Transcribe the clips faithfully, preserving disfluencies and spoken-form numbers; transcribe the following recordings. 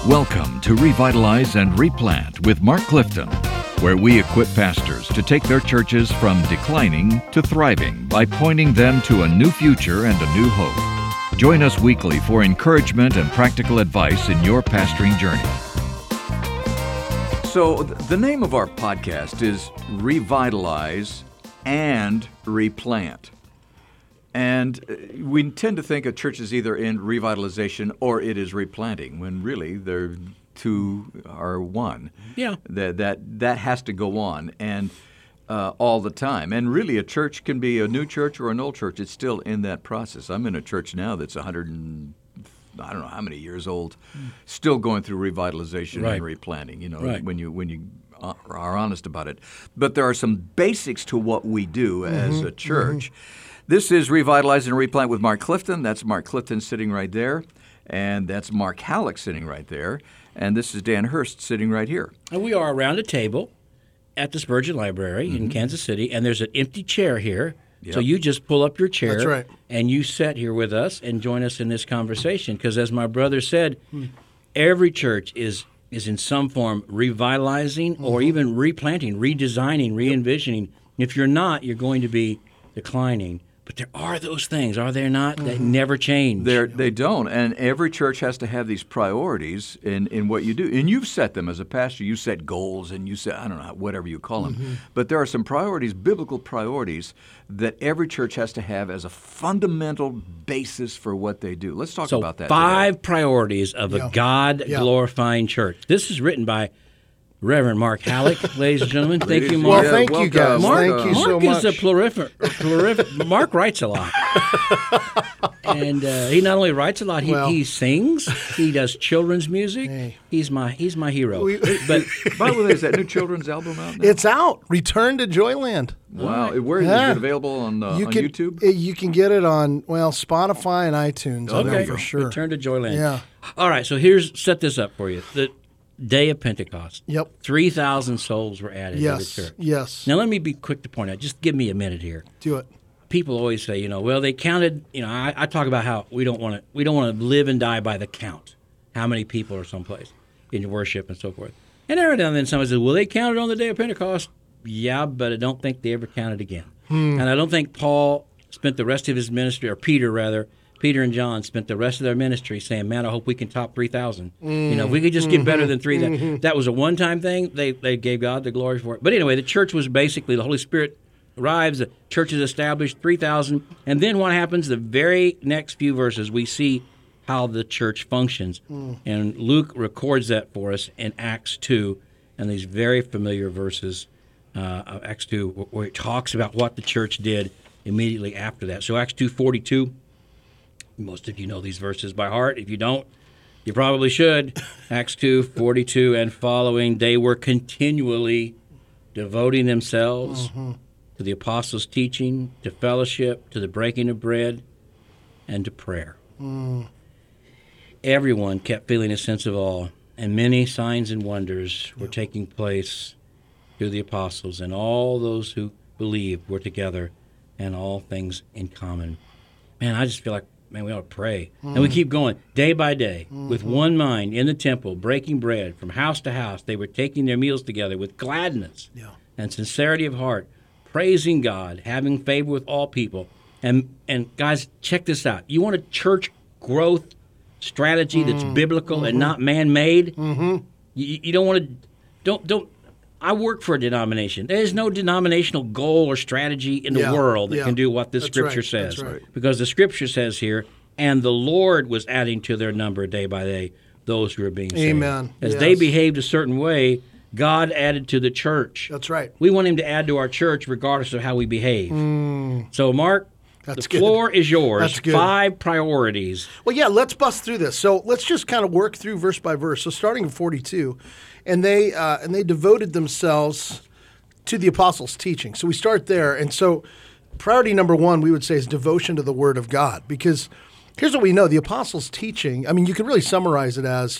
Welcome to Revitalize and Replant with Mark Clifton, where we equip pastors to take their churches from declining to thriving by pointing them to a new future and a new hope. Join us weekly for encouragement and practical advice in your pastoring journey. So, the name of our podcast is Revitalize and Replant. And we tend to think a church is either in revitalization or it is replanting, when really they're two are one. Yeah. That that that has to go on and uh, all the time. And really, a church can be a new church or an old church. It's still in that process. I'm in a church now that's one hundred and I don't know how many years old, still going through revitalization Right. and replanting. You know, Right. when you when you are honest about it. But there are some basics to what we do mm-hmm. as a church. Mm-hmm. This is Revitalize and Replant with Mark Clifton. That's Mark Clifton sitting right there. And that's Mark Halleck sitting right there. And this is Dan Hurst sitting right here. And we are around a table at the Spurgeon Library mm-hmm. in Kansas City, and there's an empty chair here. Yep. So you just pull up your chair That's right. and you sit here with us and join us in this conversation. Because as my brother said, hmm. every church is is in some form revitalizing mm-hmm. or even replanting, redesigning, re-envisioning. Yep. If you're not, you're going to be declining. But there are those things, are there not, that mm-hmm. never change? They're, they don't. And every church has to have these priorities in, in what you do. And you've set them as a pastor. You set goals and you set, I don't know, whatever you call them. Mm-hmm. But there are some priorities, biblical priorities, that every church has to have as a fundamental basis for what they do. Let's talk so about that five today. priorities of yeah. a God-glorifying yeah. church. This is written by Reverend Mark Halleck, ladies and gentlemen. Thank Ladies you, Mark. Well, thank welcome. you, guys. Mark, thank you Mark so much. is a plurific, plurific. Mark writes a lot. And uh, he not only writes a lot, he, Well. he sings, he does children's music. Hey. He's my he's my hero. We- but By the way, is that new children's album out now? It's out. Return to Joyland. Wow. Where is Yeah. it available on, uh, You on can, YouTube? uh, You can get it on, well, Spotify and iTunes. I know okay, for sure. Return to Joyland. Yeah. All right, so here's set this up for you. The day of Pentecost. Yep. Three thousand souls were added Yes. to the church. Yes. Now let me be quick to point out. Just give me a minute here. Do it. People always say, you know, well, they counted. You know, I, I talk about how we don't want to we don't want to live and die by the count, how many people are someplace in worship and so forth. And every now and then somebody says, well, they counted on the day of Pentecost. Yeah, but I don't think they ever counted again. Hmm. And I don't think Paul spent the rest of his ministry, or Peter rather, Peter and John spent the rest of their ministry saying, man, I hope we can top three thousand. Mm. You know, if we could just get better than three thousand. Mm-hmm. That was a one-time thing. They they gave God the glory for it. But anyway, the church was basically, the Holy Spirit arrives, the church is established, three thousand. And then what happens? The very next few verses, we see how the church functions. Mm. And Luke records that for us in Acts two, and these very familiar verses uh, of Acts two, where it talks about what the church did immediately after that. So Acts two forty-two. Most of you know these verses by heart. If you don't, you probably should. Acts two forty-two and following, they were continually devoting themselves mm-hmm. to the apostles' teaching, to fellowship, to the breaking of bread, and to prayer. Mm. Everyone kept feeling a sense of awe, and many signs and wonders were taking place through the apostles, and all those who believed were together, and all things in common. Man, I just feel like, man, we ought to pray. Mm. And we keep going day by day mm-hmm. with one mind in the temple, breaking bread from house to house. They were taking their meals together with gladness yeah. and sincerity of heart, praising God, having favor with all people. And, and guys, check this out. You want a church growth strategy mm-hmm. that's biblical mm-hmm. and not man-made? Mm-hmm. You, you don't want to, don't, don't, I work for a denomination. There is no denominational goal or strategy in the yeah, world that yeah. can do what the That's Scripture right, says. that's right. Because the Scripture says here, and the Lord was adding to their number day by day those who are being saved. Amen. As yes. they behaved a certain way, God added to the church. That's right. We want Him to add to our church regardless of how we behave. Mm. So, Mark, That's the good. floor is yours. That's good. Five priorities. Well, yeah, let's bust through this. So let's just kind of work through verse by verse. So starting in forty-two, and they uh, and they devoted themselves to the apostles' teaching. So we start there. And so priority number one, we would say, is devotion to the Word of God. Because here's what we know. The apostles' teaching, I mean, you can really summarize it as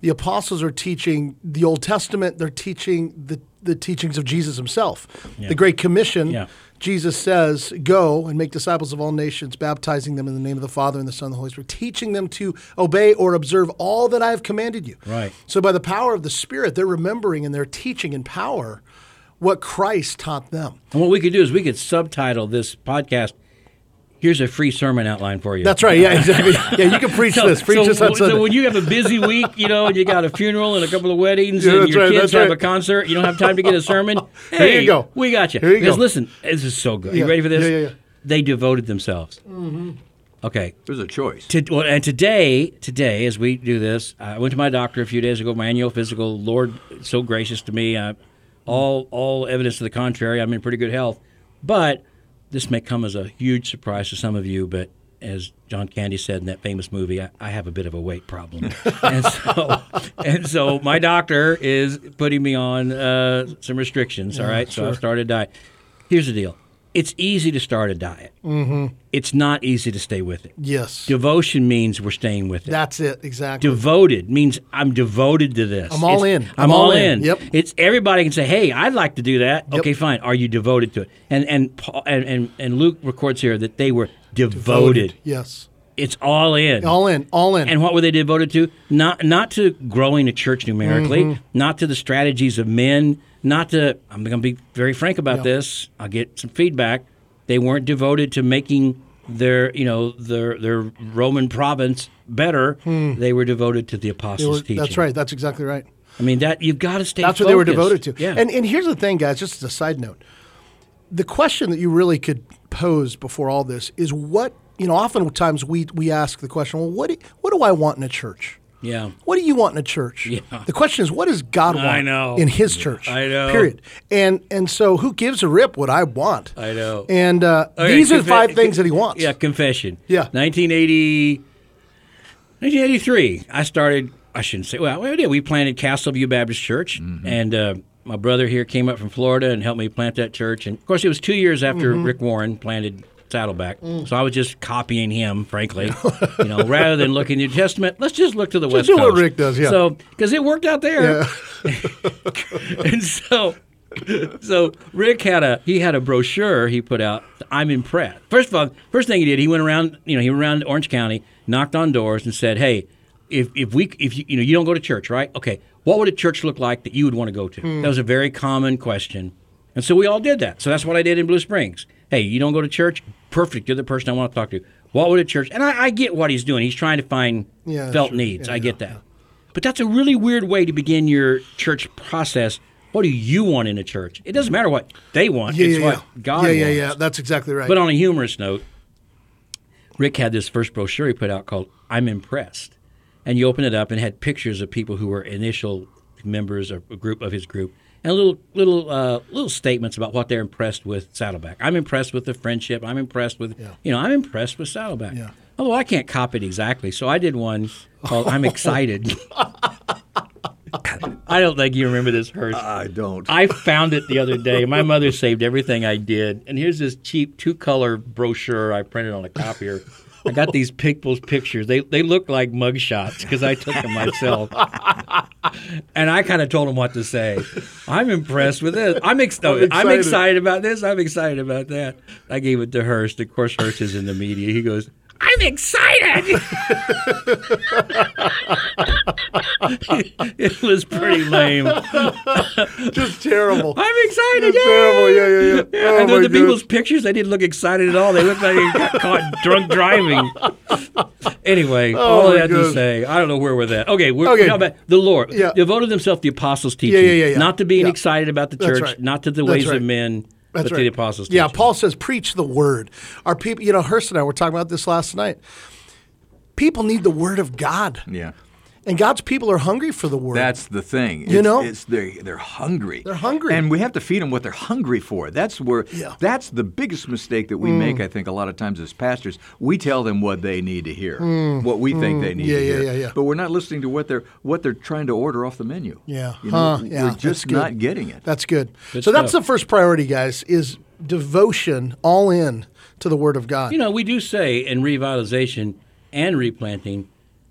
the apostles are teaching the Old Testament. They're teaching the, the teachings of Jesus himself. Yeah. The Great Commission, Yeah. Jesus says, go and make disciples of all nations, baptizing them in the name of the Father and the Son and the Holy Spirit, teaching them to obey or observe all that I have commanded you. Right. So by the power of the Spirit, they're remembering and they're teaching in power what Christ taught them. And what we could do is we could subtitle this podcast, here's a free sermon outline for you. That's right. Yeah, exactly. Yeah, you can preach So, this. Preach so, this on Sunday. so when you have a busy week, you know, and you got a funeral and a couple of weddings, Yeah, and that's your right, kids that's have right. a concert, you don't have time to get a sermon. Here Hey, you go. we got you. Here you because go. listen, this is so good. Yeah. You ready for this? Yeah, yeah, yeah. They devoted themselves. Mm-hmm. Okay. There's a choice. To, well, and today, today, as we do this, I went to my doctor a few days ago. My annual physical. Lord, so gracious to me. Uh, all, all evidence to the contrary. I'm in pretty good health, but this may come as a huge surprise to some of you. But as John Candy said in that famous movie, I, I have a bit of a weight problem, and so, and so my doctor is putting me on uh, some restrictions. All right, so I've started a diet. Here's the deal. It's easy to start a diet. Mm-hmm. It's not easy to stay with it. Yes. Devotion means we're staying with it. That's it. Exactly. Devoted means I'm devoted to this. I'm all It's- in. I'm, I'm all all in. in. Yep. It's everybody can say, "Hey, I'd like to do that." Yep. Okay, fine. Are you devoted to it? And and Paul, and, and and Luke records here that they were devoted. Yes. It's all in. All in. All in. And what were they devoted to? Not not to growing a church numerically, Mm-hmm. not to the strategies of men, not to. I'm going to be very frank about Yeah. this. I'll get some feedback. They weren't devoted to making their, you know, their their Roman province better. They were devoted to the They apostles' were- teaching. that's right. That's exactly right. I mean, that you've got to stay. That's what they were focused. devoted to. Yeah. And and here's the thing, guys, just as a side note. The question that you really could pose before all this is what, you know, oftentimes we we ask the question, well, what do, what do I want in a church? yeah. What do you want in a church? Yeah. The question is, what does God want I know. in His church? I know. Period. And and so, who gives a rip what I want? I know. And uh, Okay, these are the confe- five things that He wants. Yeah, confession. Yeah. nineteen eighty, nineteen eighty-three, I started, I shouldn't say, well, we did. We planted Castleview Baptist Church, and uh, my brother here came up from Florida and helped me plant that church. And, of course, it was two years after Mm-hmm. Rick Warren planted Saddleback, Mm. so I was just copying him, frankly. you know, rather than looking at the New Testament, let's just look to the West do what Coast. Rick does, yeah. So, because it worked out there. Yeah. and so so Rick had a he had a brochure he put out. I'm impressed. First of all, first thing he did, he went around, you know, he went around Orange County, knocked on doors and said, "Hey, if if we if you you know, you don't go to church, right? Okay. What would a church look like that you would want to go to?" Hmm. That was a very common question. And so we all did that. So that's what I did in Blue Springs. Hey, you don't go to church? Perfect. You're the person I want to talk to. What would a church? And I, I get what he's doing. He's trying to find Yeah, felt sure. needs. Yeah, I get yeah, that. But that's a really weird way to begin your church process. What do you want in a church? It doesn't matter what they want. Yeah, it's yeah, what yeah. God yeah, yeah, wants. yeah. That's exactly right. But on a humorous note, Rick had this first brochure he put out called I'm Impressed. And you open it up and it had pictures of people who were initial members of a group of his group, and little little uh, little statements about what they're impressed with Saddleback. I'm impressed with the friendship. I'm impressed with, Yeah. you know, I'm impressed with Saddleback. Yeah. Although I can't copy it exactly, so I did one called I'm Excited. I don't think you remember this, Hurst. I don't. I found it the other day. My mother saved everything I did, and here's this cheap two-color brochure I printed on a copier. I got these people's pictures. They they look like mugshots because I took them myself. And I kind of told them what to say. I'm impressed with this. I'm, ex- no, I'm I'm excited. excited about this. I'm excited about that. I gave it to Hurst. Of course, Hurst is in the media. He goes, I'm excited. It was pretty lame. Just terrible. I'm excited. Just Yay! terrible. Yeah, yeah, yeah. Yeah, Oh, and my the goodness. people's pictures, they didn't look excited at all. They looked like they got caught drunk driving. Anyway, all my I had to goodness. say, I don't know where we're at. Okay, we're Okay. talking about the Lord. Yeah. Devoted themselves to the apostles' teaching. yeah, yeah, yeah. Not to being Yeah. excited about the That's church, right. not to the That's ways right. of men, That's but right. to the apostles' Yeah, teaching. Paul says, preach the word. Our people, you know, Hurst and I were talking about this last night. People need the word of God. Yeah. And God's people are hungry for the word. That's the thing. You It's- know? it's they're they're hungry. They're hungry. and we have to feed them what they're hungry for. That's where Yeah. that's the biggest mistake that we make. I think a lot of times as pastors, we tell them what they need to hear, what we think they need Yeah, to yeah, hear. yeah, yeah. But we're not listening to what they're what they're trying to order off the menu. Yeah. you know, Huh, we're yeah, that's just good. not getting it. That's good. Good so that's stuff. the first priority, guys, is devotion all in to the word of God. You know, we do say in revitalization and replanting,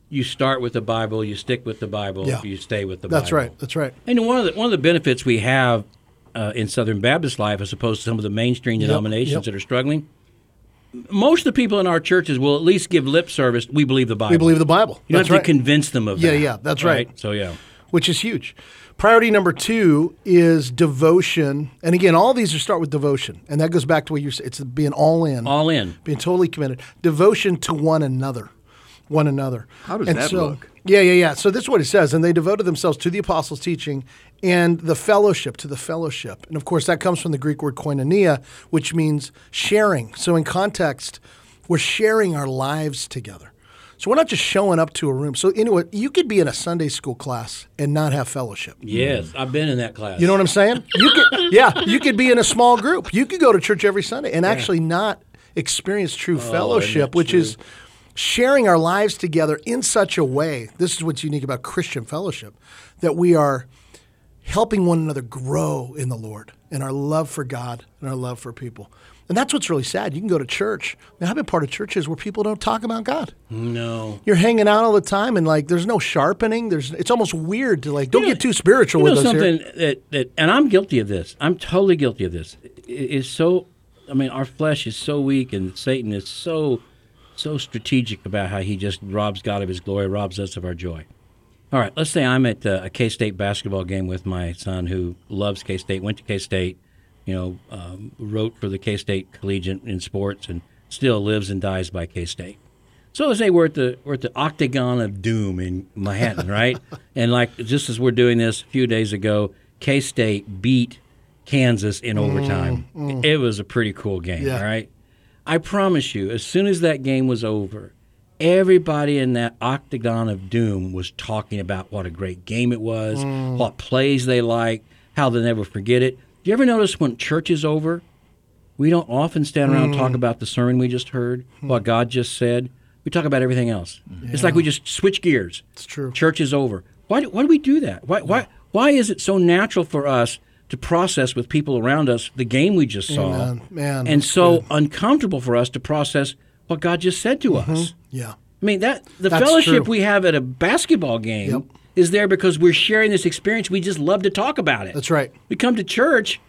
you start with the Bible, you stick with the Bible, Yeah. you stay with the That's Bible. right. That's right. And one of the one of the benefits we have uh, in Southern Baptist life, as opposed to some of the mainstream Yep, denominations yep. that are struggling, most of the people in our churches will at least give lip service. We believe the Bible. We believe the Bible. You don't That's have right. to convince them of Yeah, that. yeah, that's right. So yeah, Which is huge. Priority number two is devotion. And again, all these are start with devotion. And that goes back to what you're saying. It's being all in. all in. Being totally committed. Devotion to one another. One another. How does And that so, look? Yeah, yeah, yeah. So this is what it says. And they devoted themselves to the apostles' teaching and the fellowship, to the fellowship. And of course, that comes from the Greek word koinonia, which means sharing. So in context, we're sharing our lives together. So we're not just showing up to a room. So anyway, you could be in a Sunday school class and not have fellowship. Yes, I've been in that class. You know what I'm saying? You could, yeah, you could be in a small group. You could go to church every Sunday and actually not experience true fellowship, that which true? is sharing our lives together in such a way. This is what's unique about Christian fellowship, that we are helping one another grow in the Lord and our love for God and our love for people. And that's what's really sad. You can go to church. I mean, I've been part of churches where people don't talk about God. No. You're hanging out all the time, and like, there's no sharpening. There's, it's almost weird to like, don't You know- get too spiritual You know with us something here. that, that, and I'm guilty of this. I'm totally guilty of this. It is so, I mean, our flesh is so weak, and Satan is so, so strategic about how he just robs God of his glory, robs us of our joy. All right, let's say I'm at uh, a K-State basketball game with my son who loves K-State, went to K-State, you know, um, wrote for the K-State Collegiate in sports, and still lives and dies by K-State. So let's say we're at the we're at the Octagon of Doom in Manhattan, right? And like just as we're doing this a few days ago, K-State beat Kansas in overtime. It was a pretty cool game, Yeah. all right? I promise you, as soon as that game was over, everybody in that Octagon of Doom was talking about what a great game it was, what plays they liked, how they'll never forget it. Do you ever notice when church is over, we don't often stand around and talk about the sermon we just heard, what God just said. We talk about everything else. It's like we just switch gears. It's true. Church is over. Why do, why do we do that? Why, why, why is it so natural for us to process with people around us the game we just saw, Amen. Man, and that's so good. uncomfortable for us to process what God just said to us? Yeah. I mean, that the That's fellowship true. we have at a basketball game Yep. is there because we're sharing this experience. We just love to talk about it. That's right. We come to church.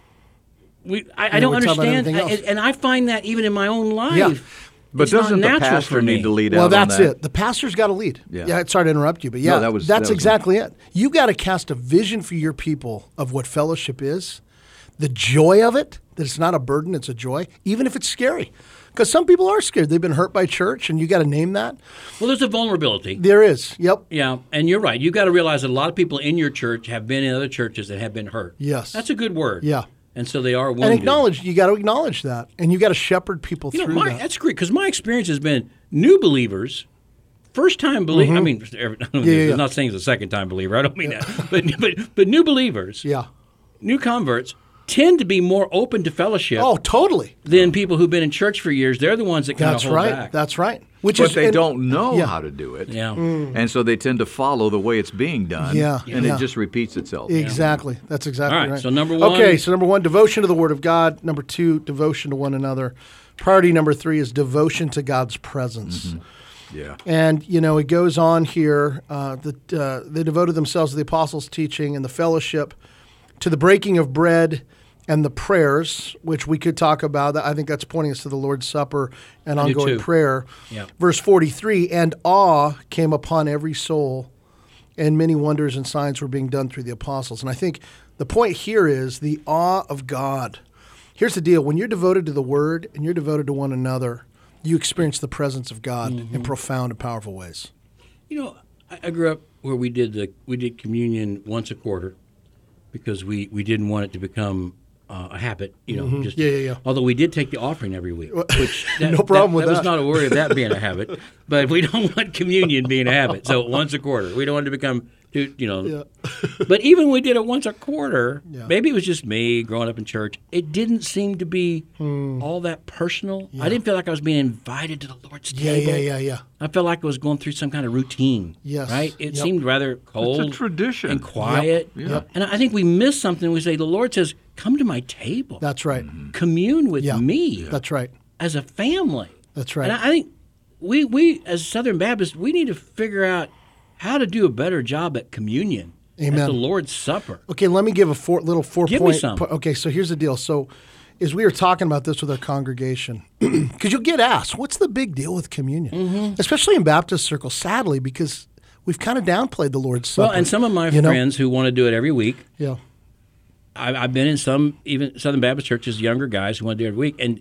We I, I don't we talk about understand, everything else. and, and I find that even in my own life. Yeah. But it's not doesn't the natural pastor for me. need to lead Well, out that's on that? it. The pastor's got to lead. Yeah. Yeah. Sorry to interrupt you, but yeah, No, that was- that's that was- exactly it. You got to cast a vision for your people of what fellowship is, the joy of it. That it's not a burden; it's a joy, even if it's scary. Because some people are scared; they've been hurt by church, and you got to name that. Well, there's a vulnerability. There is. Yep. Yeah, and you're right. You've got to realize that a lot of people in your church have been in other churches that have been hurt. Yes. That's a good word. Yeah. And so they are wounded. And acknowledge. You got to acknowledge that, and you got to shepherd people You know, through my, that. that's great because my experience has been new believers, first time believers. I mean, every, I don't Mm-hmm. Yeah, yeah, yeah. I'm not saying it's a second time believer. I don't mean that. But, but but new believers, Yeah. new converts tend to be more open to fellowship Oh, totally. than people who've been in church for years. They're the ones that kind That's of hold right. back. That's right. Which But is they and- don't know yeah. how to do it. Yeah. And so they tend to follow the way it's being done. Yeah, And yeah. it just repeats itself. Exactly. That's exactly All right, right. so number one- Okay, so number one, devotion to the Word of God. Number two, devotion to one another. Priority number three is devotion to God's presence. Yeah. And, you know, it goes on here uh, that uh, they devoted themselves to the apostles' teaching and the fellowship, to the breaking of bread and the prayers, which we could talk about. I think that's pointing us to the Lord's Supper and I do ongoing too. prayer. Yeah. Verse forty-three, and awe came upon every soul, and many wonders and signs were being done through the apostles. And I think the point here is the awe of God. Here's the deal. When you're devoted to the Word and you're devoted to one another, you experience the presence of God Mm-hmm. in profound and powerful ways. You know, I, I grew up where we did the we did communion once a quarter because we, we didn't want it to become uh, a habit. You know, just Yeah, yeah, yeah. Although we did take the offering every week, which that, No problem that, with that. that. was not a worry of that being a habit. But we don't want communion being a habit. So once a quarter, we don't want it to become too, you know. Yeah. But even when we did it once a quarter, Yeah. maybe it was just me growing up in church. It didn't seem to be Hmm. all that personal. I didn't feel like I was being invited to the Lord's Yeah, table. yeah, yeah, yeah. I felt like I was going through some kind of routine. Yes. Right? It Yep. seemed rather cold. tradition. And quiet. Yep. Yep. And I think we miss something. We say, the Lord says, come to my table. That's right. Commune with Yeah. me That's right. as a family. That's right. And I I think we we as Southern Baptists, we need to figure out how to do a better job at communion, Amen. at the Lord's Supper. Okay, let me give a four, little four Give me point. some. po- Okay, so here's the deal. So, as we were talking about this with our congregation, because you'll get asked, what's the big deal with communion? Mm-hmm. Especially in Baptist circles, sadly, because we've kind of downplayed the Lord's Supper. Well, and some of my you know? friends who want to do it every week, Yeah. I, I've been in some even Southern Baptist churches, younger guys who want to do it every week, and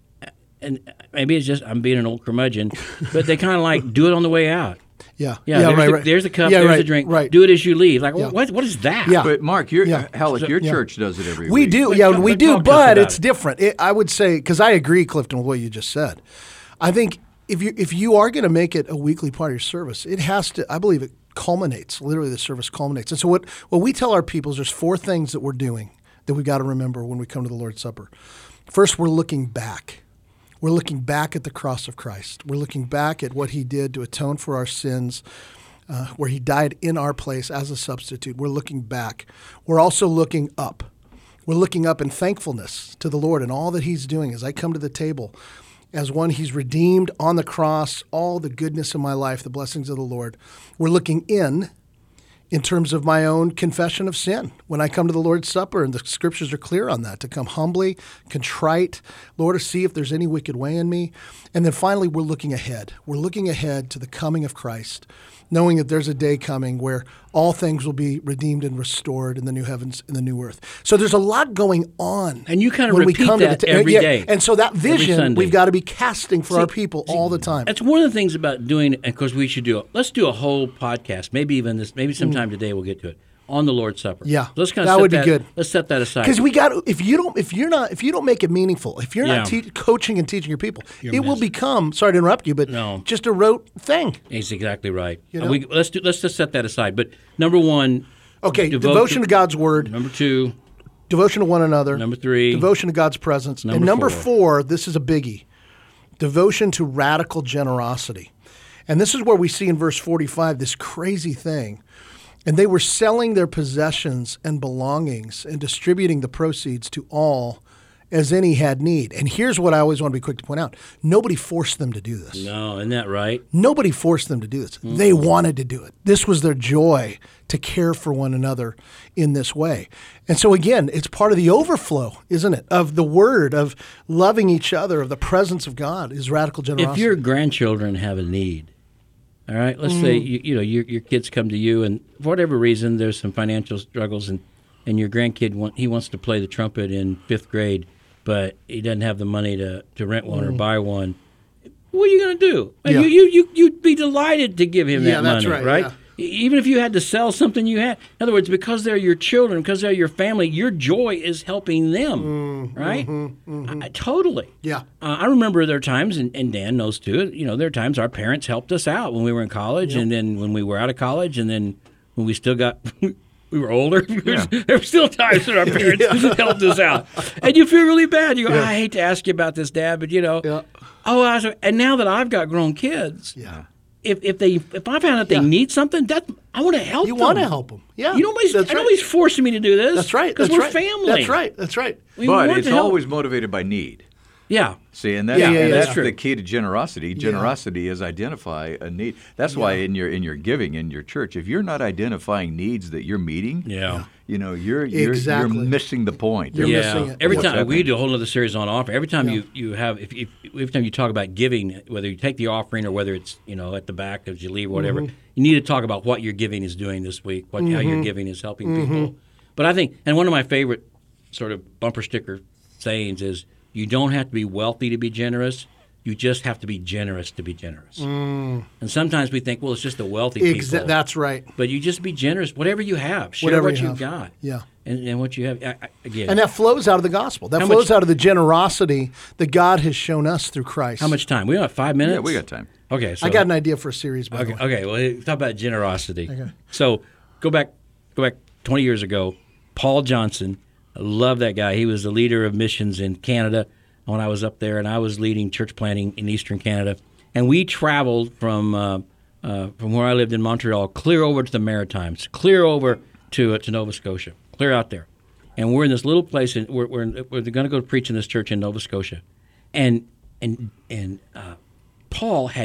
and maybe it's just I'm being an old curmudgeon, but they kind of like do it on the way out. Yeah. Yeah, there's, right, the, right. there's the cup, yeah, there's right, the drink. Right. Do it as you leave. Like, Yeah. what? What is that? Yeah. But Mark, your Yeah. Halleck, your Yeah. church does it every We week. do, But yeah, talk- we but do, talk to us but about it's it. different. It, I would say, because I agree, Clifton, with what you just said. I think if you if you are going to make it a weekly part of your service, it has to. I believe it culminates. Literally, the service culminates. And so, what what we tell our people is there's four things that we're doing that we got to remember when we come to the Lord's Supper. First, we're looking back. We're looking back at the cross of Christ. We're looking back at what He did to atone for our sins. Uh, where He died in our place as a substitute. We're looking back. We're also looking up. We're looking up in thankfulness to the Lord and all that He's doing as I come to the table. As one He's redeemed on the cross, all the goodness in my life, the blessings of the Lord. We're looking in in terms of my own confession of sin. When I come to the Lord's Supper, and the scriptures are clear on that, to come humbly, contrite, Lord, to see if there's any wicked way in me. And then finally, we're looking ahead. We're looking ahead to the coming of Christ, knowing that there's a day coming where all things will be redeemed and restored in the new heavens and the new earth. So there's a lot going on. And you kind of when we repeat come that to the every yeah, day. And so that Every vision Sunday. we've got to be casting for See- our people see, all the time. That's one of the things about doing, and of course we should do it. Let's do a whole podcast, maybe even this, maybe sometime today we'll get to it, on the Lord's Supper. Mm. Yeah, So let's kind that of set would be that, good. Let's set that aside. Because we got if you don't if you're not if you don't make it meaningful, if you're not Yeah. te- coaching and teaching your people, You're it will missing. become. Sorry to interrupt you, but No. just a rote thing. He's exactly right. You Uh, know? we, let's do, let's just set that aside. But number one, Okay, devote devotion to God's word, Number two, devotion to one another. number three, devotion to God's presence, and Number number four. four. This is a biggie: devotion to radical generosity. And this is where we see in verse forty-five this crazy thing. And they were selling their possessions and belongings and distributing the proceeds to all as any had need. And here's what I always want to be quick to point out. Nobody forced them to do this. No, isn't that right? Nobody forced them to do this. Mm-hmm. They wanted to do it. This was their joy to care for one another in this way. And so again, it's part of the overflow, isn't it? Of the word, of loving each other, of the presence of God is radical generosity. If your grandchildren have a need, all right, let's say Mm. you, you know your your kids come to you, and for whatever reason there's some financial struggles, and, and your grandkid want, he wants to play the trumpet in fifth grade, but he doesn't have the money to, to rent one or buy one. What are you going to do? Mm. Yeah. You, you you you'd be delighted to give him Yeah, that that's money, right, right? E- Even if you had to sell something you had. In other words, because they're your children, because they're your family, your joy is helping them, right? I, totally. Mm, Yeah. Uh, I remember there are times, and, and Dan knows too, you know, there are times our parents helped us out when we were in college, and then when we were out of college, and then when we still got, we were older, there were still times that our parents helped us out. And you feel really bad. You go, I hate to ask you about this, Dad, but you know, Yeah. oh, I was, and now that I've got grown kids, Yeah. if, if they if I found out they Yeah. need something, that I want to help You them. want to help them. Yeah. You nobody's, That's right. nobody's forcing me to do this. That's right. Because That's we're right. family. That's right. That's right. We But want it's to help. always motivated by need. Yeah. See, and that's, Yeah, yeah, and yeah. that's That's true. the key to generosity. Generosity is identify a need. That's why in your in your giving in your church, if you're not identifying needs that you're meeting, Yeah. you know, you're you're, Exactly. you're missing the point. You're of yeah. missing it. Every what's time we happening. do a whole other series on offer. Every time you, you have if, if every time you talk about giving, whether you take the offering or whether it's you know at the back as you leave or whatever, Mm-hmm. you need to talk about what your giving is doing this week, what how your giving is helping Mm-hmm. people. But I think, and one of my favorite sort of bumper sticker sayings is, you don't have to be wealthy to be generous. You just have to be generous to be generous. And sometimes we think, well, it's just the wealthy Exa- people. that's right. But you just be generous, whatever you have. Share Whatever what you you've have. got. Yeah. And, and what you have. I, I, again, And that flows out of the gospel. That How flows much- out of the generosity that God has shown us through Christ. how much time? We have five minutes? Yeah, we got time. Okay. So, I got an idea for a series, by Okay, the way. okay. Well, talk about generosity. Okay. So go back, go back twenty years ago. Paul Johnson, I love that guy. He was the leader of missions in Canada when I was up there, and I was leading church planting in Eastern Canada. And we traveled from uh, uh, from where I lived in Montreal, clear over to the Maritimes, clear over to uh, to Nova Scotia, clear out there. And we're in this little place, and we're we're, we're going to go preach in this church in Nova Scotia, and and and uh, Paul had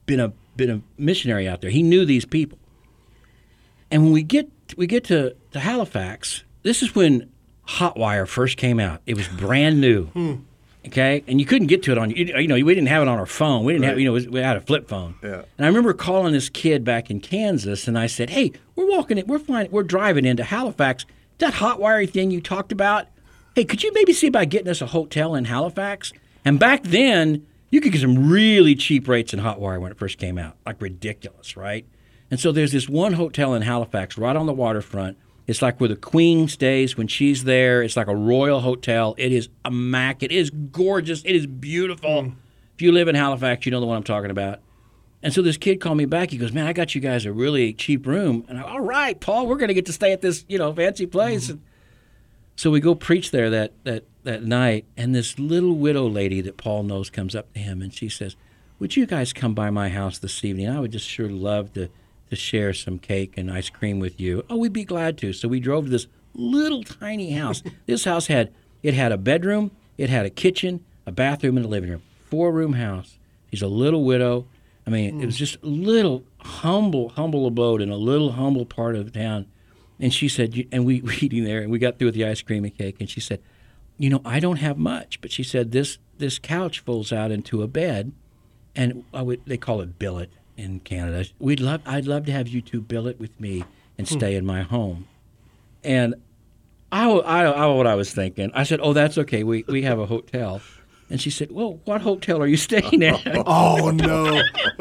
been a been a missionary out there. He knew these people. And when we get we get to, to Halifax, this is when Hotwire first came out. It was brand new. Hmm. Okay, and you couldn't get to it on you, you know we didn't have it on our phone. We didn't right. have you know we had a flip phone. Yeah. And I remember calling this kid back in Kansas, and I said, "Hey, we're walking in, we're flying, we're driving into Halifax. That Hotwire thing you talked about. Hey, could you maybe see about getting us a hotel in Halifax?" And back then, you could get some really cheap rates in Hotwire when it first came out, like ridiculous, right? And so there's this one hotel in Halifax, right on the waterfront. It's like where the Queen stays when she's there. It's like a royal hotel. It is immaculate. It is gorgeous. It is beautiful. Mm. If you live in Halifax, you know the one I'm talking about. And so this kid called me back. He goes, "Man, I got you guys a really cheap room." And I, "All right, Paul, we're going to get to stay at this, you know, fancy place." Mm. So we go preach there that, that, that night, and this little widow lady that Paul knows comes up to him, and she says, "Would you guys come by my house this evening? I would just sure love to to share some cake and ice cream with you." "Oh, we'd be glad to." So we drove to this little tiny house. This house had, it had a bedroom, it had a kitchen, a bathroom, and a living room. Four-room house. She's a little widow. I mean, mm. it was just a little humble, humble abode in a little humble part of town. And she said, and we were eating there, and we got through with the ice cream and cake, and she said, "You know, I don't have much," but she said, this this couch folds out into a bed, and I would, they call it billet in Canada. We'd love, I'd love to have you two billet with me and stay hmm. in my home. And I, I, I, what I was thinking, I said, "Oh, that's okay. We we have a hotel." And she said, "Well, what hotel are you staying at?" Oh, no.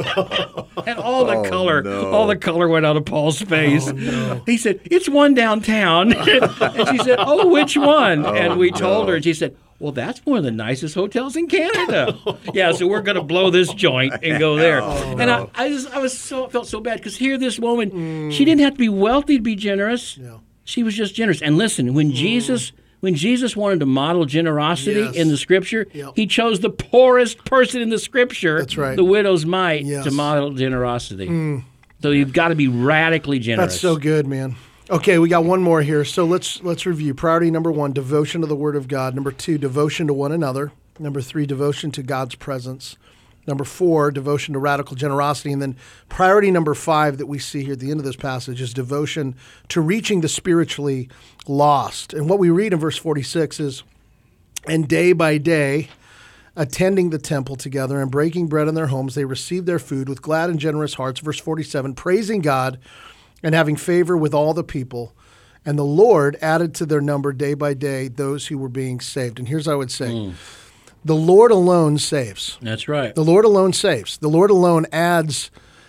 And all the oh, color, no. all the color went out of Paul's face. Oh, no. He said, "It's one downtown." And she said, "Oh, which one?" Oh, and we no. told her, and she said, "Well, that's one of the nicest hotels in Canada." Yeah, so we're going to blow this joint and go there. Oh, and no. I, I just, I was so felt so bad because here, this woman, mm. she didn't have to be wealthy to be generous. Yeah. She was just generous. And listen, when mm. Jesus. When Jesus wanted to model generosity yes. in the Scripture, yep. he chose the poorest person in the Scripture, That's right. the widow's mite, yes. to model generosity. Mm. So you've got to be radically generous. That's so good, man. Okay, we got one more here. So let's let's review. Priority number one, devotion to the Word of God. Number two, devotion to one another. Number three, devotion to God's presence. Number four, devotion to radical generosity. And then priority number five that we see here at the end of this passage is devotion to reaching the spiritually lost. And what we read in verse forty-six is, "And day by day, attending the temple together and breaking bread in their homes, they received their food with glad and generous hearts." Verse forty-seven, "praising God and having favor with all the people. And the Lord added to their number day by day those who were being saved." And here's what I would say. Mm. The Lord alone saves. That's right. The Lord alone saves. The Lord alone adds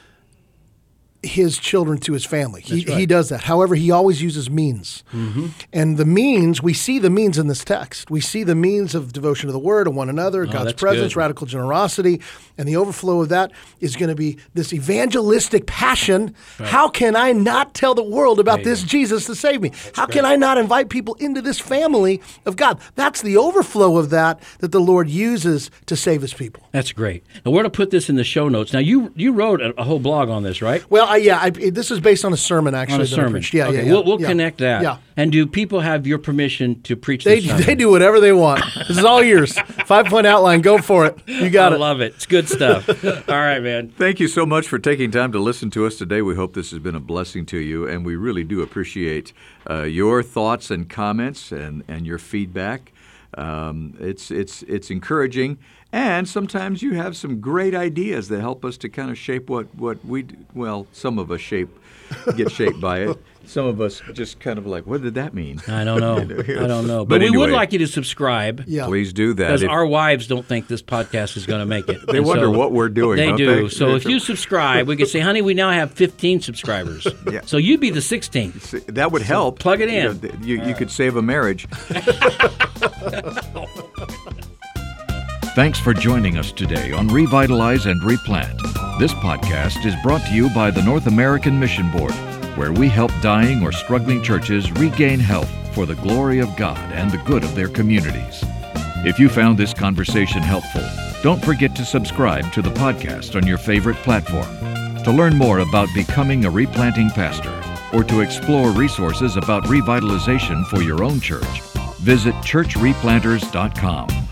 his children to his family. He, right. he does that. However, he always uses means. Mm-hmm. And the means, we see the means in this text. We see the means of devotion to the Word and one another, oh, God's presence, good. radical generosity, and the overflow of that is going to be this evangelistic passion. Right. How can I not tell the world about this Jesus to save me? That's How great. can I not invite people into this family of God? That's the overflow of that that the Lord uses to save his people. That's great. Now, we're going to put this in the show notes. Now, you you wrote a, a whole blog on this, right? Well, I, yeah, I, this is based on a sermon, actually. On a that I sermon. preached. Yeah, okay, yeah, yeah. We'll, we'll yeah. connect that. Yeah. And do people have your permission to preach They this sermon? they do whatever they want. This is all yours. Five-point outline. Go for it. You got I it. I love it. It's good stuff. All right, man. Thank you so much for taking time to listen to us today. We hope this has been a blessing to you, and we really do appreciate uh, your thoughts and comments and, and your feedback. Um, it's it's it's encouraging, and sometimes you have some great ideas that help us to kind of shape what, what we do. Well, some of us shape get shaped by it. Some of us just kind of like, what did that mean? I don't know. I don't know. But, But we anyway, would like you to subscribe. Yeah. Please do that. Because If- our wives don't think this podcast is going to make it. They And wonder what we're doing, They don't do. they? So if you subscribe, we could say, honey, we now have fifteen subscribers. Yeah. So you'd be the sixteenth. See, that would help. plug it in. You, know, th- you, you could save a marriage. Thanks for joining us today on Revitalize and Replant. This podcast is brought to you by the North American Mission Board, where we help dying or struggling churches regain health for the glory of God and the good of their communities. If you found this conversation helpful, don't forget to subscribe to the podcast on your favorite platform. To learn more about becoming a replanting pastor or to explore resources about revitalization for your own church, visit church replanters dot com.